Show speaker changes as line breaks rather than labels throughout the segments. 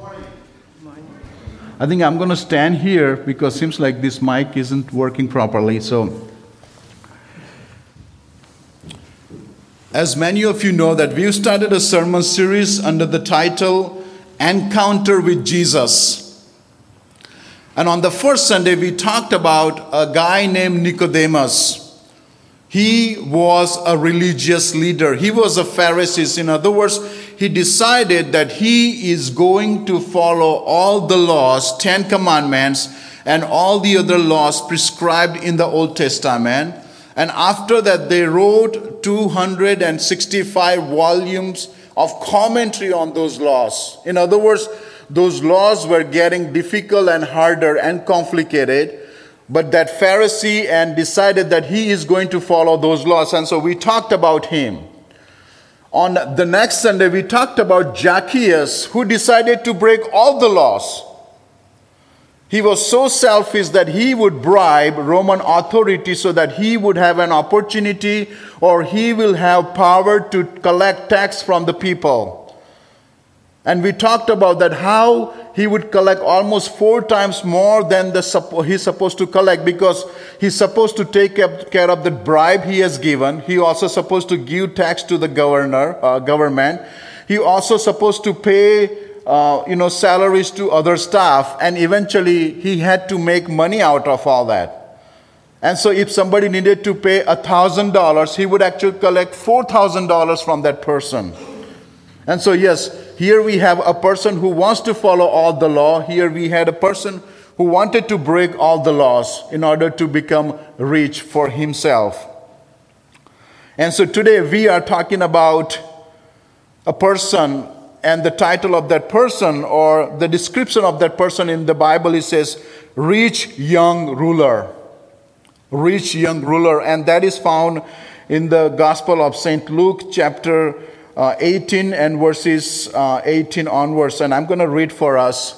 I think I'm going to stand here because it seems like this mic isn't working properly. So, as many of you know that we've started a sermon series under the title Encounter with Jesus. And on the first Sunday, we talked about a guy named Nicodemus. He was a religious leader. He was a Pharisee. In other words, he decided that he is going to follow all the laws, 10 commandments, and all the other laws prescribed in the Old Testament. And after that, they wrote 265 volumes of commentary on those laws. In other words, those laws were getting difficult and harder and complicated. But that Pharisee and decided that he is going to follow those laws. And so we talked about him. On the next Sunday, we talked about Zacchaeus, who decided to break all the laws. He was so selfish that he would bribe Roman authorities so that he would have an opportunity or he will have power to collect tax from the people. And we talked about that how he would collect almost 4 times more than he's supposed to collect, because he's supposed to take care of the bribe he has given. He also supposed to give tax to the government. He also supposed to pay salaries to other staff, and eventually he had to make money out of all that. And so if somebody needed to pay $1,000, he would actually collect $4,000 from that person. And so yes, here we have a person who wants to follow all the law. Here we had a person who wanted to break all the laws in order to become rich for himself. And so today we are talking about a person, and the title of that person or the description of that person in the Bible, it says, rich young ruler. Rich young ruler. And that is found in the Gospel of St. Luke chapter 18 and verses 18 onwards. And I'm going to read for us.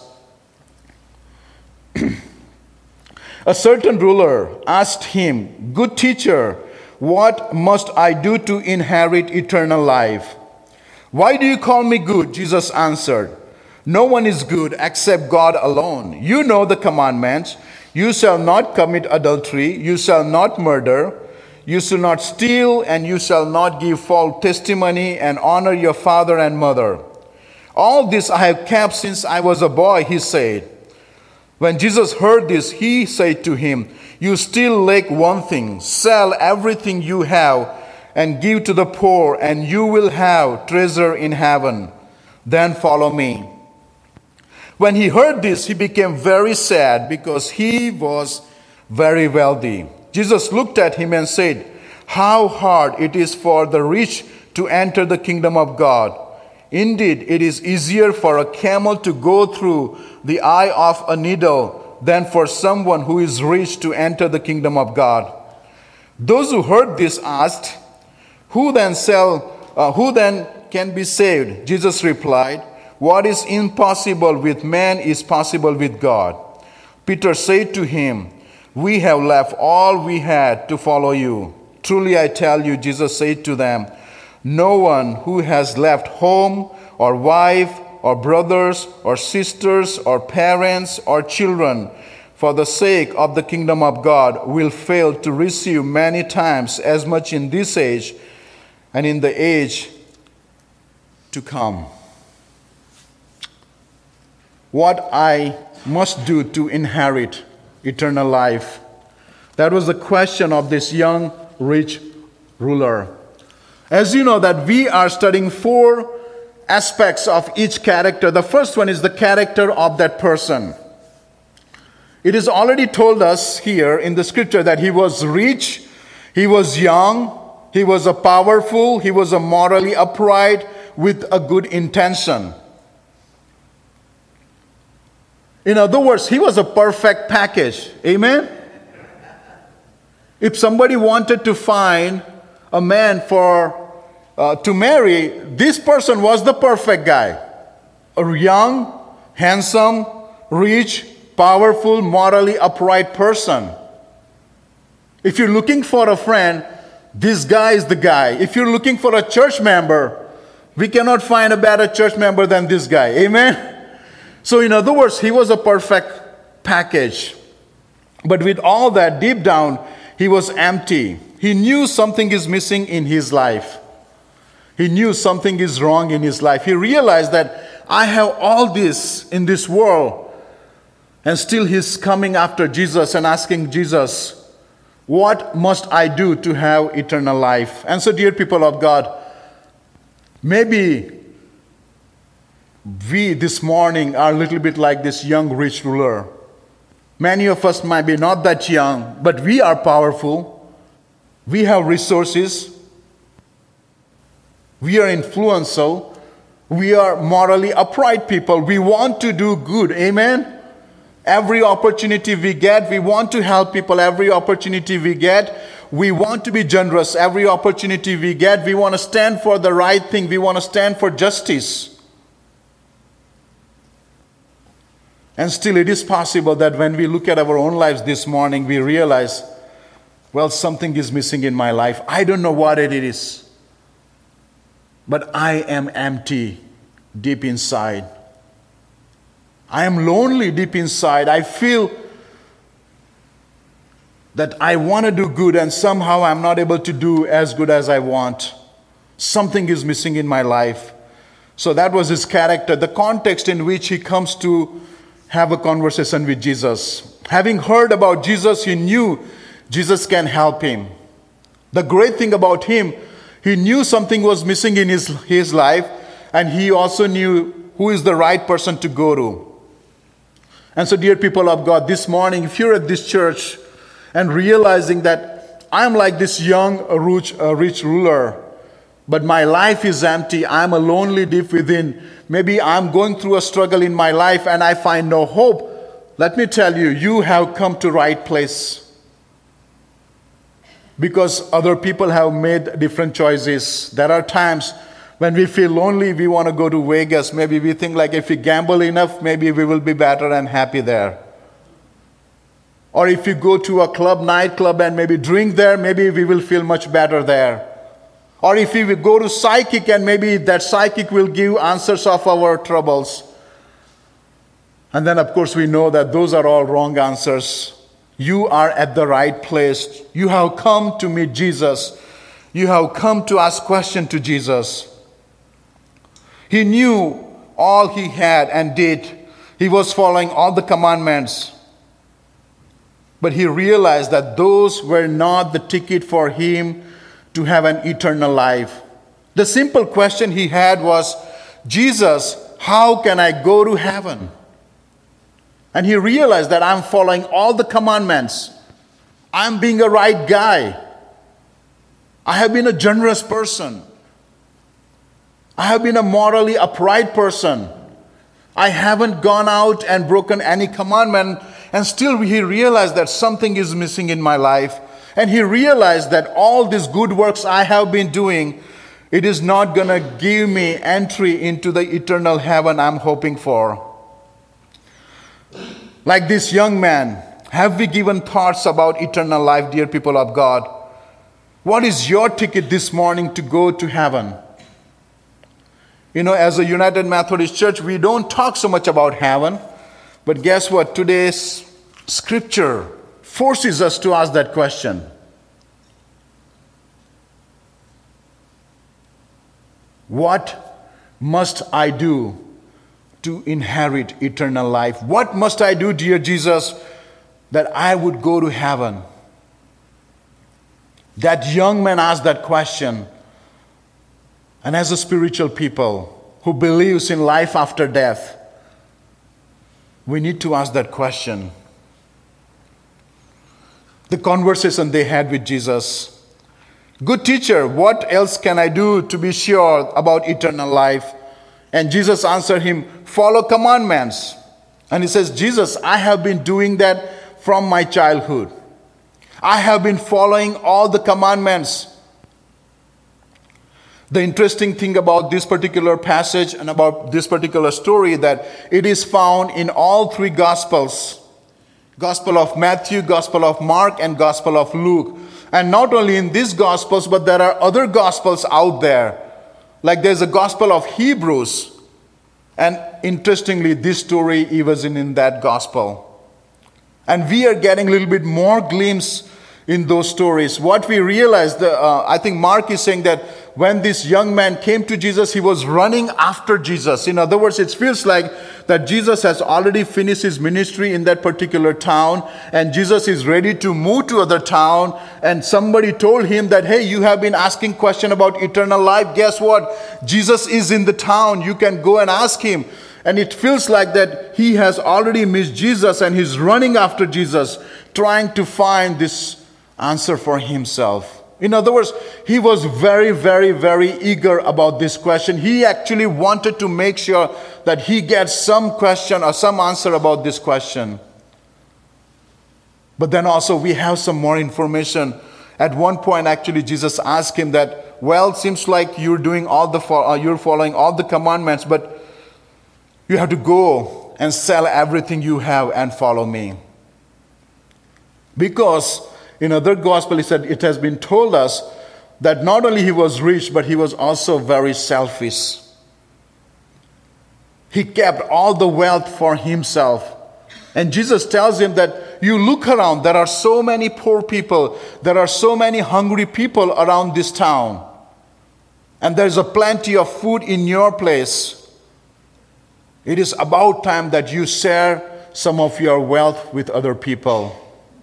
A certain ruler asked him, "Good teacher, what must I do to inherit eternal life?" "Why do you call me good?" Jesus answered. "No one is good except God alone. You know the commandments. You shall not commit adultery. You shall not murder. You shall not steal, and you shall not give false testimony, and honor your father and mother. All this I have kept since I was a boy," he said. When Jesus heard this, he said to him, "You still lack one thing. Sell everything you have and give to the poor, and you will have treasure in heaven. Then follow me." When he heard this, he became very sad because he was very wealthy. Jesus looked at him and said, "How hard it is for the rich to enter the kingdom of God. Indeed, it is easier for a camel to go through the eye of a needle than for someone who is rich to enter the kingdom of God." Those who heard this asked, Who then can be saved?" Jesus replied, "What is impossible with man is possible with God." Peter said to him, "We have left all we had to follow you." "Truly I tell you," Jesus said to them, "no one who has left home or wife or brothers or sisters or parents or children for the sake of the kingdom of God will fail to receive many times as much in this age and in the age to come." What I must do to inherit eternal life? That was the question of this young rich ruler. As you know that we are studying 4 aspects of each character. The first one is the character of that person. It is already told us here in the scripture that he was rich, he was young, he was powerful, he was morally upright with a good intention. In other words, he was a perfect package. Amen? If somebody wanted to find a man to marry, this person was the perfect guy. A young, handsome, rich, powerful, morally upright person. If you're looking for a friend, this guy is the guy. If you're looking for a church member, we cannot find a better church member than this guy. Amen? So in other words, he was a perfect package. But with all that, deep down, he was empty. He knew something is missing in his life. He knew something is wrong in his life. He realized that I have all this in this world. And still he's coming after Jesus and asking Jesus, what must I do to have eternal life? And so, dear people of God, maybe we this morning are a little bit like this young rich ruler. Many of us might be not that young, but we are powerful. We have resources. We are influential. We are morally upright people. We want to do good. Amen? Every opportunity we get, we want to help people. Every opportunity we get, we want to be generous. Every opportunity we get, we want to stand for the right thing. We want to stand for justice. And still it is possible that when we look at our own lives this morning, we realize, well, something is missing in my life. I don't know what it is. But I am empty deep inside. I am lonely deep inside. I feel that I want to do good and somehow I'm not able to do as good as I want. Something is missing in my life. So that was his character, the context in which he comes to have a conversation with Jesus. Having heard about Jesus, he knew Jesus can help him. The great thing about him, he knew something was missing in his life, and he also knew who is the right person to go to. And so, dear people of God, this morning, if you're at this church and realizing that I'm like this young, rich ruler, but my life is empty, I'm a lonely deep within, maybe I'm going through a struggle in my life and I find no hope, let me tell you, you have come to right place. Because other people have made different choices. There are times when we feel lonely, we want to go to Vegas. Maybe we think like if we gamble enough, maybe we will be better and happy there. Or if you go to a nightclub and maybe drink there, maybe we will feel much better there. Or if we will go to psychic and maybe that psychic will give answers of our troubles. And then of course we know that those are all wrong answers. You are at the right place. You have come to meet Jesus. You have come to ask questions to Jesus. He knew all he had and did. He was following all the commandments. But he realized that those were not the ticket for him to have an eternal life. The simple question he had was, Jesus, how can I go to heaven? And he realized that I'm following all the commandments. I'm being a right guy. I have been a generous person. I have been a morally upright person. I haven't gone out and broken any commandment. And still he realized that something is missing in my life. And he realized that all these good works I have been doing, it is not going to give me entry into the eternal heaven I'm hoping for. Like this young man, have we given thoughts about eternal life, dear people of God? What is your ticket this morning to go to heaven? You know, as a United Methodist Church, we don't talk so much about heaven. But guess what? Today's scripture forces us to ask that question. What must I do to inherit eternal life? What must I do, dear Jesus, that I would go to heaven? That young man asked that question. And as a spiritual people who believes in life after death, we need to ask that question. The conversation they had with Jesus. Good teacher, what else can I do to be sure about eternal life? And Jesus answered him, follow commandments. And he says, Jesus, I have been doing that from my childhood. I have been following all the commandments. The interesting thing about this particular passage and about this particular story that it is found in all three Gospels. Gospel of Matthew, Gospel of Mark, and Gospel of Luke. And not only in these Gospels, but there are other Gospels out there. Like there's a Gospel of Hebrews. And interestingly, this story was in that gospel. And we are getting a little bit more glimpse in those stories. What we realize, I think Mark is saying that when this young man came to Jesus, he was running after Jesus. In other words, it feels like that Jesus has already finished his ministry in that particular town, and Jesus is ready to move to other town, and somebody told him that, hey, you have been asking question about eternal life. Guess what? Jesus is in the town. You can go and ask him. And it feels like that he has already missed Jesus, and he's running after Jesus, trying to find this answer for himself. In other words, he was very, very, very eager about this question. He actually wanted to make sure that he gets some question or some answer about this question. But then also we have some more information. At one point, actually, Jesus asked him that, well, it seems like you're following all the commandments, but you have to go and sell everything you have and follow me. Because in other gospel, he said, it has been told us that not only he was rich, but he was also very selfish. He kept all the wealth for himself. And Jesus tells him that you look around, there are so many poor people, there are so many hungry people around this town. And there's a plenty of food in your place. It is about time that you share some of your wealth with other people.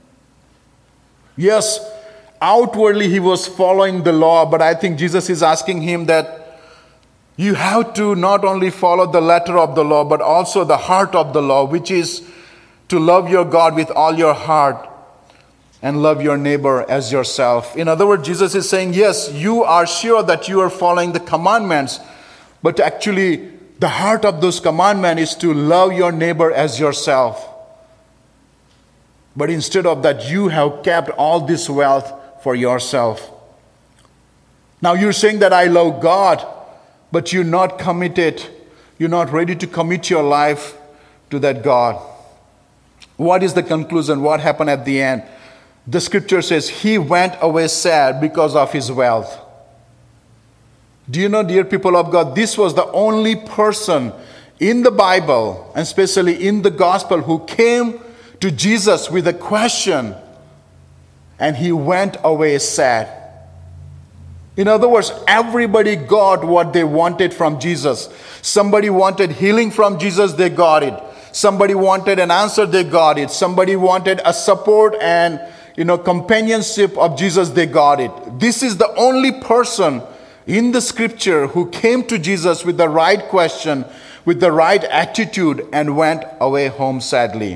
Yes, outwardly he was following the law, but I think Jesus is asking him that you have to not only follow the letter of the law, but also the heart of the law, which is to love your God with all your heart and love your neighbor as yourself. In other words, Jesus is saying, yes, you are sure that you are following the commandments, but actually the heart of those commandments is to love your neighbor as yourself. But instead of that, you have kept all this wealth for yourself. Now you're saying that I love God, but you're not committed. You're not ready to commit your life to that God. What is the conclusion? What happened at the end? The scripture says he went away sad because of his wealth. Do you know, dear people of God, this was the only person in the Bible, and especially in the gospel, who came to Jesus with a question, and he went away sad. In other words, everybody got what they wanted from Jesus. Somebody wanted healing from Jesus, they got it. Somebody wanted an answer, they got it. Somebody wanted a support and companionship of Jesus, they got it. This is the only person in the scripture who came to Jesus with the right question, with the right attitude, and went away home sadly.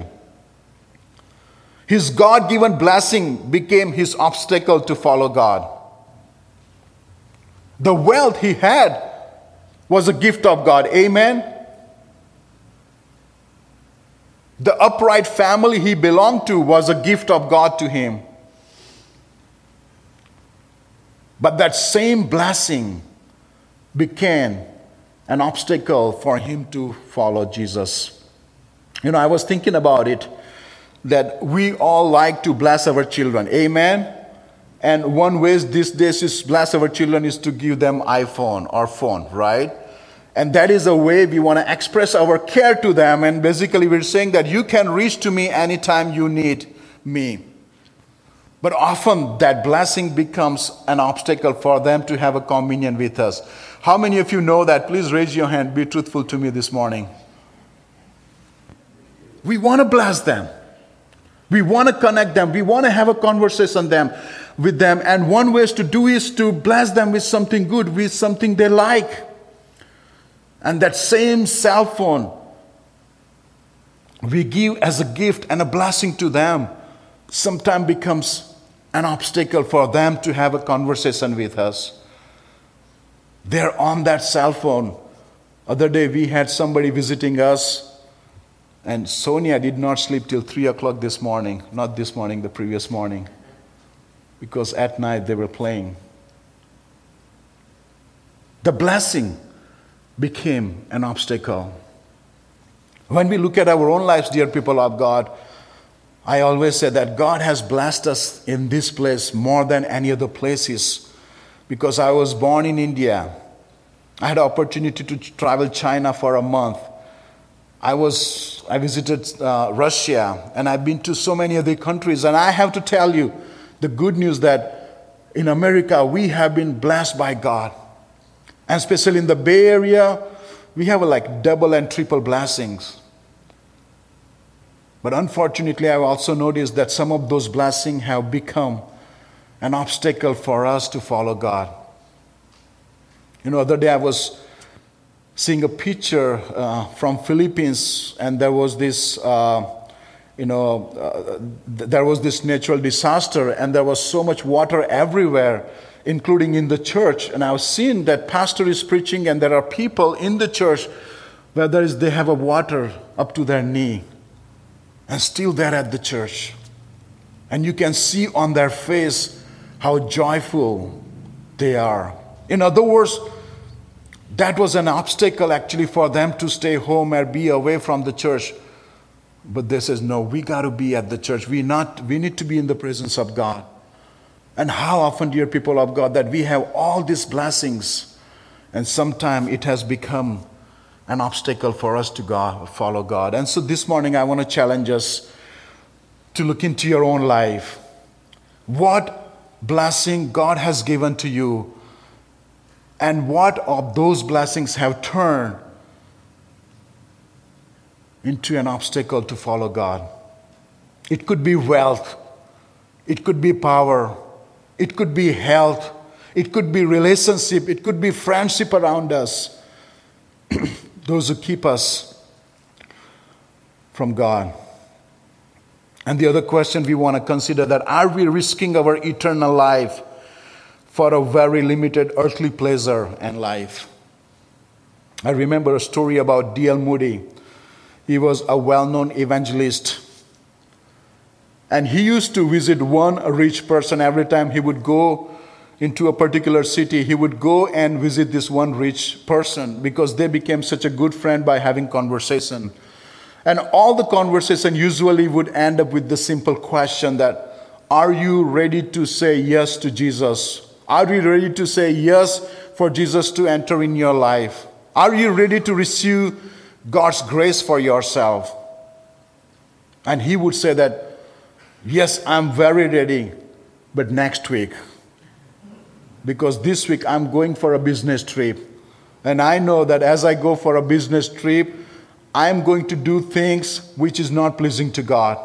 His God-given blessing became his obstacle to follow God. The wealth he had was a gift of God. Amen? The upright family he belonged to was a gift of God to him. But that same blessing became an obstacle for him to follow Jesus. I was thinking about it, that we all like to bless our children. Amen? And one way these days is bless our children is to give them iPhone or phone, right? And that is a way we want to express our care to them. And basically we're saying that you can reach to me anytime you need me. But often that blessing becomes an obstacle for them to have a communion with us. How many of you know that? Please raise your hand. Be truthful to me this morning. We want to bless them. We want to connect them. We want to have a conversation with them. And one way to do is to bless them with something good, with something they like. And that same cell phone we give as a gift and a blessing to them sometimes becomes an obstacle for them to have a conversation with us. They're on that cell phone. Other day we had somebody visiting us, and Sonia did not sleep till 3 o'clock this morning. Not this morning, the previous morning. Because at night they were playing. The blessing became an obstacle. When we look at our own lives, dear people of God, I always say that God has blessed us in this place more than any other places. Because I was born in India. I had an opportunity to travel China for a month. I visited Russia, and I've been to so many other countries. And I have to tell you the good news that in America, we have been blessed by God. And especially in the Bay Area, we have like double and triple blessings. But unfortunately, I've also noticed that some of those blessings have become an obstacle for us to follow God. Other day I was seeing a picture from Philippines, and there was this, there was this natural disaster, and there was so much water everywhere, including in the church. And I've seen that pastor is preaching, and there are people in the church where they have a water up to their knee, and still they're at the church. And you can see on their face how joyful they are. In other words, that was an obstacle actually for them to stay home or be away from the church. But they says, no, we got to be at the church. We need to be in the presence of God. And how often, dear people of God, that we have all these blessings, and sometimes it has become an obstacle for us to follow God. And so this morning I want to challenge us to look into your own life. What blessing God has given to you, and what of those blessings have turned into an obstacle to follow God? It could be wealth. It could be power. It could be health. It could be relationship. It could be friendship around us. Those who keep us from God. And the other question we want to consider, that are we risking our eternal life for a very limited earthly pleasure and life? I remember a story about D.L. Moody. He was a well-known evangelist. And he used to visit one rich person every time he would go into a particular city. He would go and visit this one rich person because they became such a good friend by having conversation. And all the conversation usually would end up with the simple question that, are you ready to say yes to Jesus? Are you ready to say yes for Jesus to enter in your life? Are you ready to receive God's grace for yourself? And he would say that, yes, I'm very ready, but next week. Because this week I'm going for a business trip. And I know that as I go for a business trip, I'm going to do things which is not pleasing to God.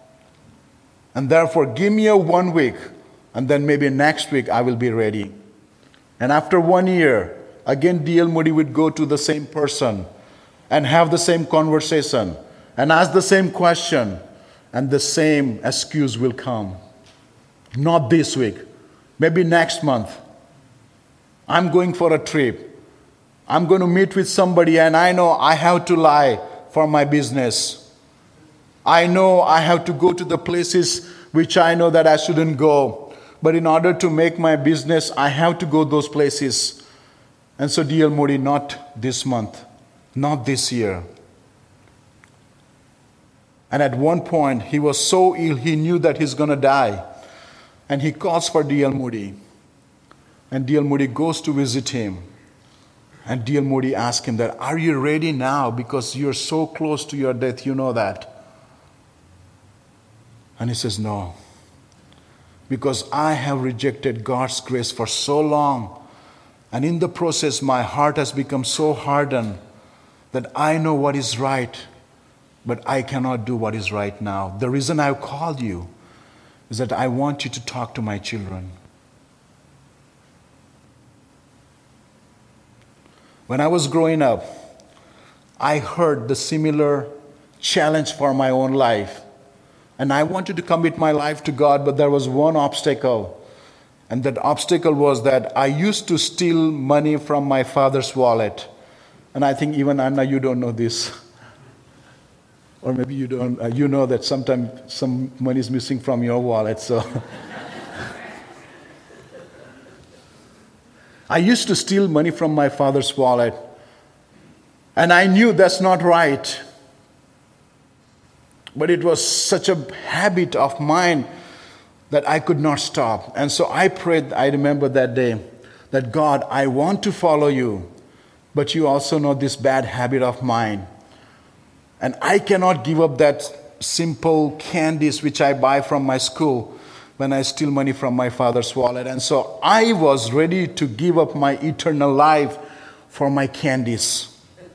And therefore, give me 1 week, and then maybe next week I will be ready. And after 1 year, again D.L. Moody would go to the same person and have the same conversation and ask the same question, and the same excuse will come. Not this week, maybe next month. I'm going for a trip. I'm going to meet with somebody, and I know I have to lie for my business. I know I have to go to the places which I know that I shouldn't go. But in order to make my business, I have to go those places. And so D.L. Moody, not this month, not this year. And at one point, he was so ill, he knew that he's going to die. And he calls for D.L. Moody. And D.L. Moody goes to visit him. And D.L. Moody asks him that, are you ready now? Because you're so close to your death, you know that. And he says, no. Because I have rejected God's grace for so long. And in the process, my heart has become so hardened that I know what is right, but I cannot do what is right now. The reason I've called you is that I want you to talk to my children. When I was growing up, I heard the similar challenge for my own life. And I wanted to commit my life to God, but there was one obstacle. And that obstacle was that I used to steal money from my father's wallet. And I think even Anna, you don't know this. Or maybe you don't. You know that sometimes some money is missing from your wallet. So I used to steal money from my father's wallet. And I knew that's not right. But it was such a habit of mine that I could not stop. And so I prayed, I remember that day, that God, I want to follow you. but you also know this bad habit of mine. And I cannot give up that simple candies which I buy from my school when I steal money from my father's wallet. And so I was ready to give up my eternal life for my candies.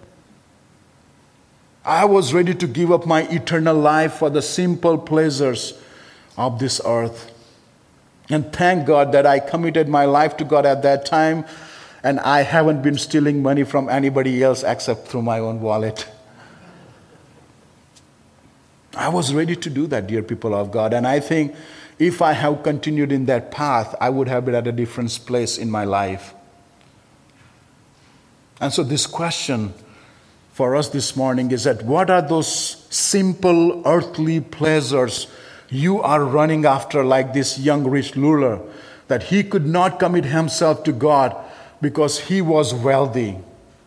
I was ready to give up my eternal life for the simple pleasures of this earth. And thank God that I committed my life to God at that time, and I haven't been stealing money from anybody else except through my own wallet. I was ready to do that, dear people of God. And I think if I have continued in that path, I would have been at a different place in my life. And so this question for us this morning is that what are those simple earthly pleasures you are running after, like this young rich ruler, that he could not commit himself to God because he was wealthy?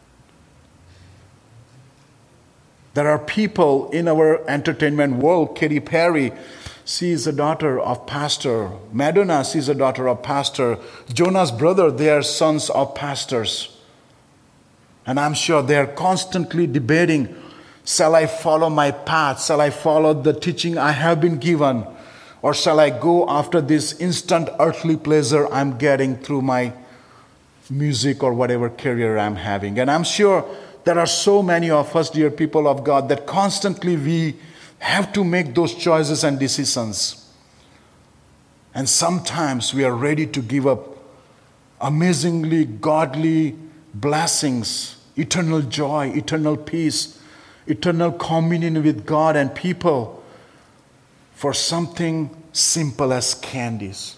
There are people in our entertainment world. Katy Perry, she is a daughter of pastor. Madonna, she is a daughter of pastor. Jonas' brother, they are sons of pastors. And I'm sure they are constantly debating, shall I follow my path? Shall I follow the teaching I have been given? Or shall I go after this instant earthly pleasure I'm getting through my music or whatever career I'm having? And I'm sure there are so many of us, dear people of God, that constantly we have to make those choices and decisions. And sometimes we are ready to give up amazingly godly blessings, eternal joy, eternal peace, eternal communion with God and people for something simple as candies.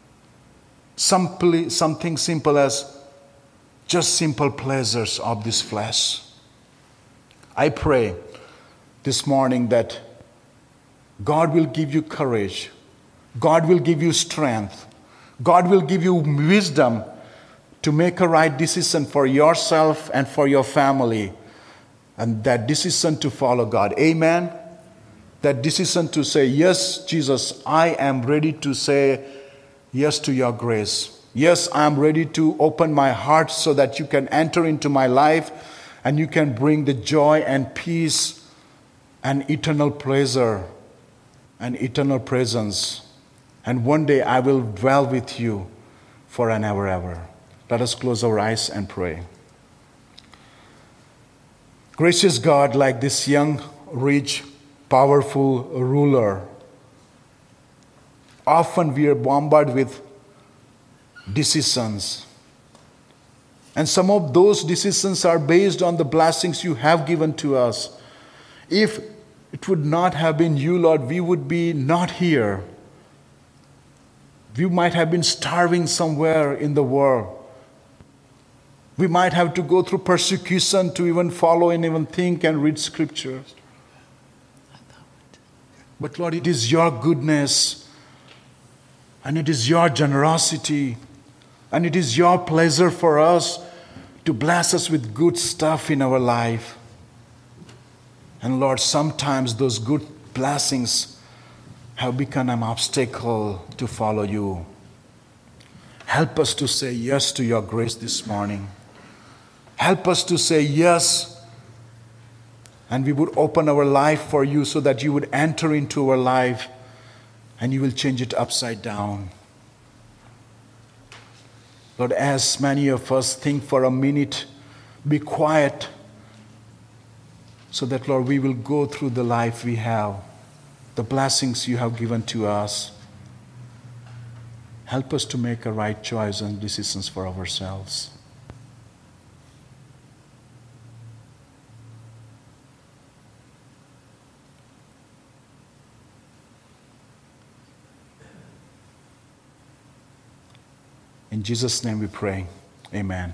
Something simple as just simple pleasures of this flesh. I pray this morning that God will give you courage. God will give you strength. God will give you wisdom to make a right decision for yourself and for your family. And that decision to follow God. Amen? That decision to say, yes, Jesus, I am ready to say yes to your grace. Yes, I am ready to open my heart so that you can enter into my life and you can bring the joy and peace and eternal pleasure and eternal presence. And one day I will dwell with you for an ever. Let us close our eyes and pray. Gracious God, like this young, rich, powerful ruler, often we are bombarded with decisions. And some of those decisions are based on the blessings you have given to us. If it would not have been you, Lord, we would be not here. We might have been starving somewhere in the world. We might have to go through persecution to even follow and even think and read scriptures. But Lord, it is your goodness and it is your generosity and it is your pleasure for us to bless us with good stuff in our life. And Lord, sometimes those good blessings have become an obstacle to follow you. Help us to say yes to your grace this morning. Help us to say yes, and we would open our life for you so that you would enter into our life and you will change it upside down. Lord, as many of us think for a minute, be quiet so that, Lord, we will go through the life we have, the blessings you have given to us. Help us to make a right choice and decisions for ourselves. In Jesus' name we pray. Amen.